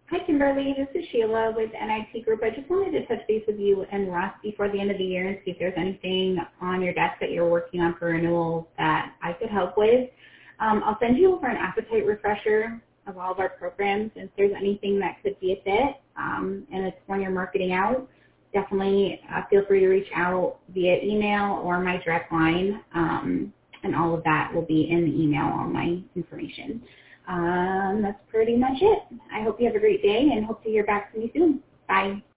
Hi, Kimberly. This is Sheila with NIT Group. I just wanted to touch base with you and Russ before the end of the year and see if there's anything on your desk that you're working on for renewals that I could help with. I'll send you over an appetite refresher of all of our programs, and if there's anything that could be a fit, and it's when you're marketing out, definitely feel free to reach out via email or my direct line, and all of that will be in the email, all my information. That's pretty much it. I hope you have a great day and hope to hear back from you soon. Bye.